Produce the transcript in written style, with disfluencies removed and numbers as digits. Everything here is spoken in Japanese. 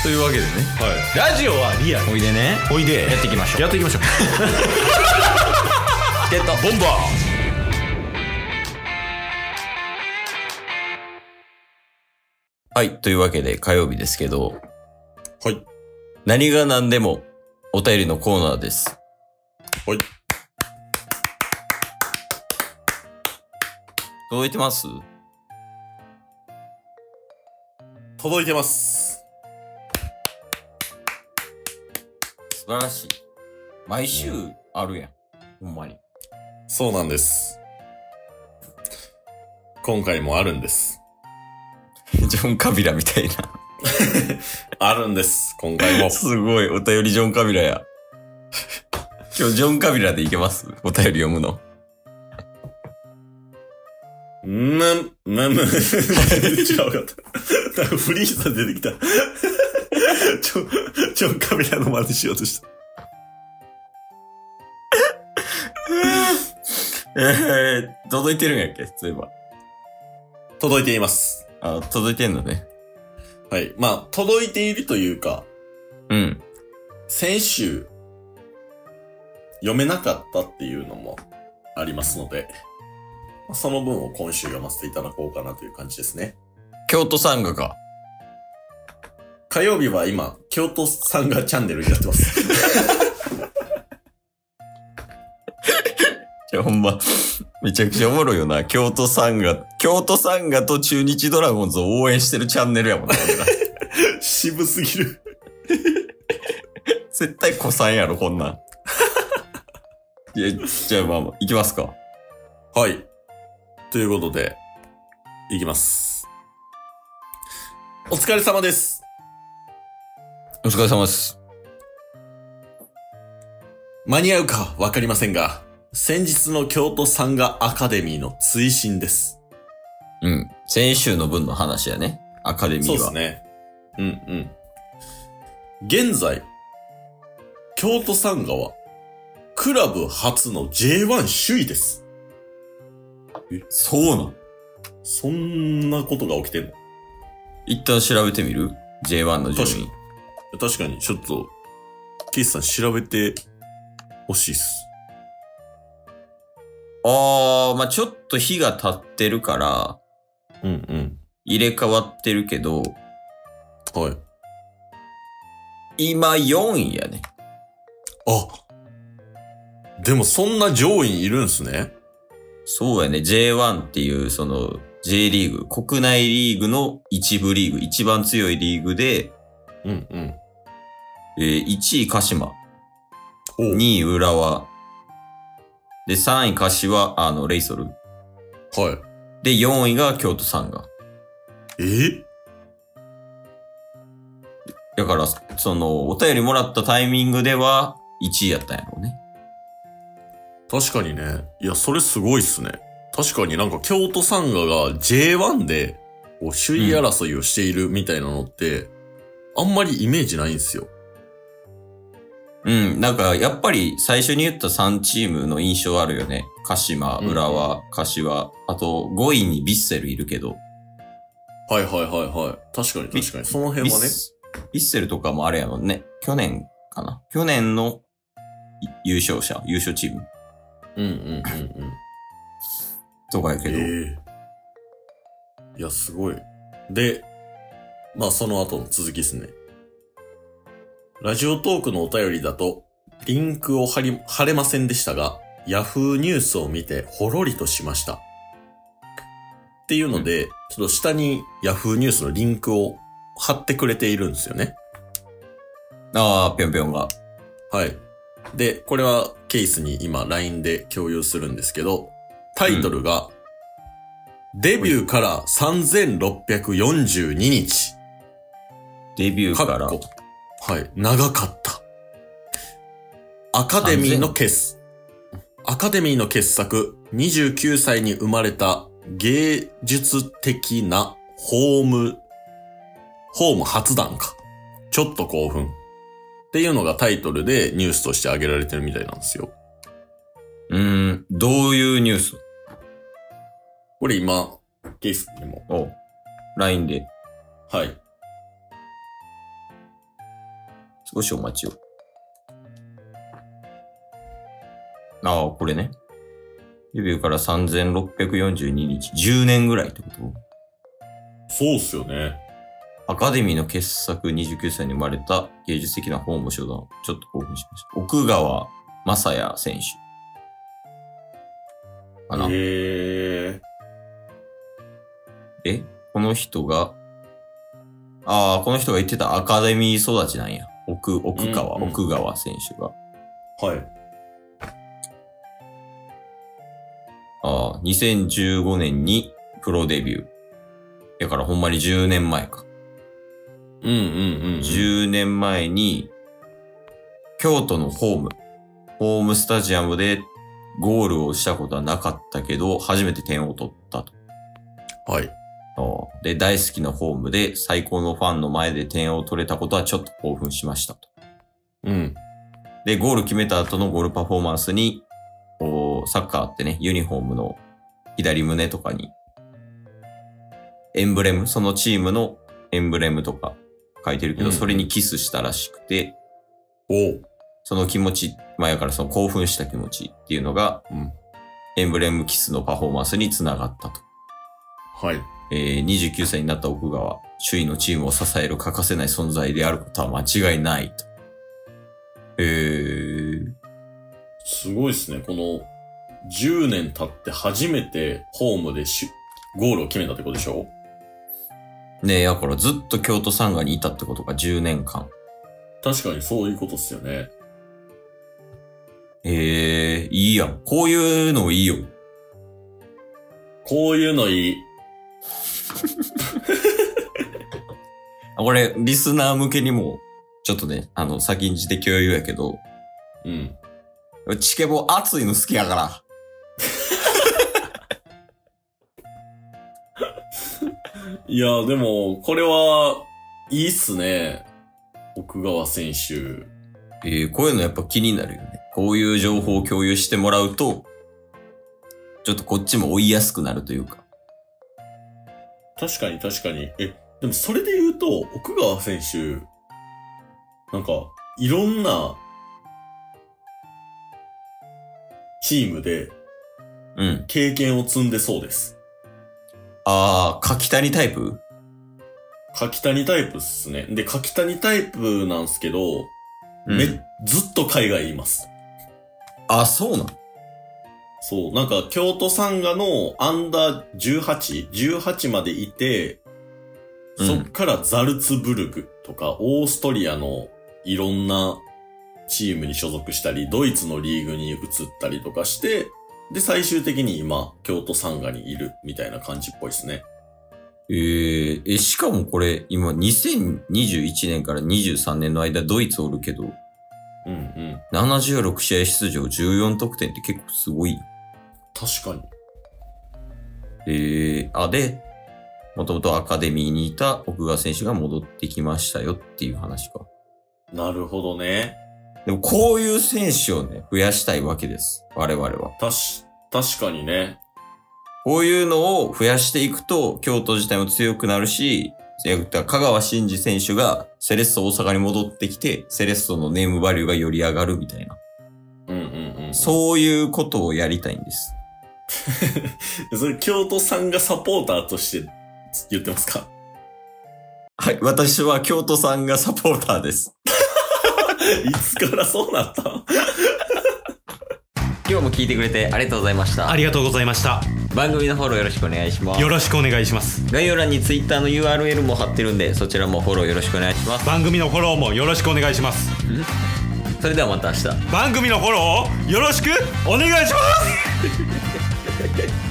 というわけでね、 はい、ラジオはリアル。 おいでね、 おいでやっていきましょう。 やっていきましょう。 ゲットボンバはい、というわけで火曜日ですけど、 ー。はい。 何が何でもお便りのコーナーです。 はい。 届いてます？ 届いてます。 素晴らしい。毎週あるやん。ほんまに。 そうなんです。今回もあるんです。 ジョン・カビラみたいな。 あるんです。今回も。 すごい、お便りジョン・カビラや。今日ジョン・カビラでいけます？お便り読むの。 全然違うかった。なんかフリーザ出てきた。ジョンカビラの真似しようとした。 届いてるんやっけ？そういえば。 届いています。 あ、届いてんのね。 はい。まあ、届いているというか、 うん。 先週、読めなかったっていうのもありますので、その分を今週読ませていただこうかなという感じですね。 京都サンガか。 火曜日は今、京都サンガチャンネルになってます。 じゃあほんま、めちゃくちゃおもろいよな。京都サンガと中日ドラゴンズを応援してるチャンネルやもんな。 渋すぎる。 絶対子さんやろ、こんなん。いや、じゃあまあ、行きますか。 はい。ということで、いきます。お疲れ様です。 お疲れ様です。 間に合うかわかりませんが、先日の京都サンガアカデミーの追伸です。 うん。先週の分の話やね。アカデミーは。 そうですね。現在、京都サンガは、クラブ初の J1 首位です。 そうなん？ そんなことが起きてんの？ 一旦調べてみる？ J1 の順位。 確かに、ちょっと、ケイスさん調べてほしいっす。 まあちょっと日が経ってるから、入れ替わってるけど、 はい。 今4位やね。 あ、でもそんな上位いるんすね。 そうやね。J1 っていう、その、J リーグ、国内リーグの一部リーグ、一番強いリーグで、1位鹿島、2位浦和、で、3位柏、レイソル。 はい。 で、4位が京都サンガ。だから、その、お便りもらったタイミングでは、1位やったんやろうね。 確かにね。いや、それすごいっすね。確かになんか京都サンガが J1 で、首位争いをしているみたいなのって、あんまりイメージないんですよ。 なんか、やっぱり最初に言った3チームの印象あるよね。鹿島、浦和、柏。あと、5位にヴィッセルいるけど。 はい。確かに。その辺はね。 ヴィッセルとかもあれやもんね。去年かな。去年の優勝チーム。とかやけど。 いや、すごい。で、まあその後の続きですね。ラジオトークのお便りだと、リンクを貼れませんでしたが、ヤフーニュースを見てほろりとしました。っていうので、ちょっと下にヤフーニュースのリンクを貼ってくれているんですよね。 ぴょんぴょんが。 はい。で、これはケースに今 LINE で共有するんですけど、タイトルが、デビューから3642日。 デビューから。 はい。長かった。アカデミーの傑作、29歳に生まれた芸術的なホーム初段か。ちょっと興奮。っていうのがタイトルでニュースとして挙げられてるみたいなんですよ。 どういうニュース？ これ今、ケースにも。 LINE で。 はい。 少しお待ちを。ああ、これね。デビューから3642日、10年ぐらいってこと？ そうっすよね。 アカデミーの傑作、29歳に生まれた芸術的な本も初段。ちょっと興奮しました。奥川雅也選手。かな。この人が、この人が言ってたアカデミー育ちなんや。奥川選手が。 はい。 2015年にプロデビュー。だからほんまに10年前か。10年前に、京都のホームスタジアムでゴールをしたことはなかったけど、初めて点を取ったと。 はい。 で、大好きなホームで最高のファンの前で点を取れたことはちょっと興奮しましたと。で、ゴール決めた後のゴールパフォーマンスに、サッカーってね、ユニフォームの左胸とかに、エンブレム、そのチームのエンブレムとか書いてるけど、それにキスしたらしくて、その気持ち、前からその興奮した気持ちっていうのが、エンブレムキスのパフォーマンスにつながったと。 はい。 29歳になった奥川、首位のチームを支える欠かせない存在であることは間違いないと。 すごいですね。この10年経って初めてホームでゴールを決めたってことでしょ？ ねえ、だからずっと京都サンガにいたってことか、10年間。 確かにそういうことっすよね。 いいやん。こういうのいいよ。 こういうのいい。 これ、リスナー向けにも、ちょっとね、先んじて共有やけど、チケボ熱いの好きやから。 いや、でも、これは、いいっすね。奥川選手。 こういうのやっぱ気になるよね。こういう情報を共有してもらうと、ちょっとこっちも追いやすくなるというか。 確かに。でもそれで言うと、奥川選手、なんか、いろんな、チームで、経験を積んでそうです。 柿谷タイプ？ 柿谷タイプっすね。で、柿谷タイプなんすけど、ずっと海外います。 そうなの？ そう、なんか京都サンガのアンダー18までいて、そっからザルツブルクとかオーストリアのいろんなチームに所属したり、ドイツのリーグに移ったりとかして、で、最終的に今、京都サンガにいるみたいな感じっぽいですね。 しかもこれ、今2021年から23年の間ドイツおるけど、76試合出場14得点って結構すごい。 確かに。で、もともとアカデミーにいた奥川選手が戻ってきましたよっていう話か。 なるほどね。 でもこういう選手をね、増やしたいわけです。我々は。 確かにね。 こういうのを増やしていくと、京都自体も強くなるし、香川真司選手がセレッソ大阪に戻ってきて、セレッソのネームバリューがより上がるみたいな。そういうことをやりたいんです。 それ、京都さんがサポーターとして言ってますか？ はい、私は京都さんがサポーターです。 いつからそうなった？ 今日も聞いてくれてありがとうございました。 ありがとうございました。 番組のフォローよろしくお願いします。 よろしくお願いします。 概要欄に Twitter の URL も貼ってるんで、そちらもフォローよろしくお願いします。 番組のフォローもよろしくお願いします。 それではまた明日。 番組のフォローよろしくお願いします。